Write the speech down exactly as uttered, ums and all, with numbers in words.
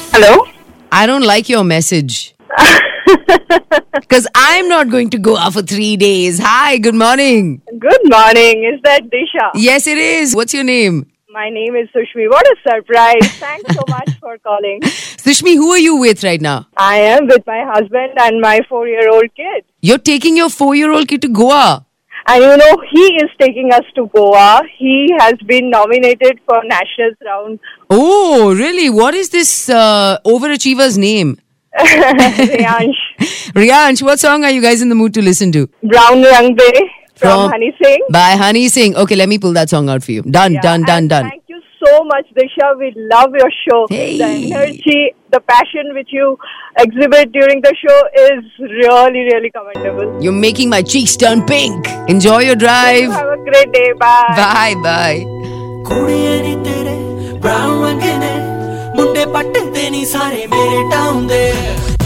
Hello? I don't like your message. Because I'm not going to Goa for three days. Hi, good morning. Good morning. Is that Disha? Yes, it is. What's your name? My name is Sushmi. What a surprise. Thanks so much for calling. Sushmi, who are you with right now? I am with my husband and my four-year-old kid. You're taking your four-year-old kid to Goa. And you know, he is taking us to Goa. He has been nominated for Nationals round. Oh, really? What is this uh, overachiever's name? Riyansh. Riyansh, what song are you guys in the mood to listen to? Brown Rang De from, From- Honey Singh. By Honey Singh. Okay, let me pull that song out for you. Done, Yeah, done, done, and done. Thank you so much, Disha. We love your show. Hey. The energy, the passion which you exhibit during the show is really, really commendable. You're making my cheeks turn pink. Enjoy your drive. Have a great day. Bye. Bye, bye. ਕੁੜੀਏ ਨੀ ਤੇਰੇ brown ਰੰਗ ਨੇ ਮੁੰਡੇ ਪੱਟਦੇ ਨੀ ਸਾਰੇ ਮੇਰੇ town ਦੇ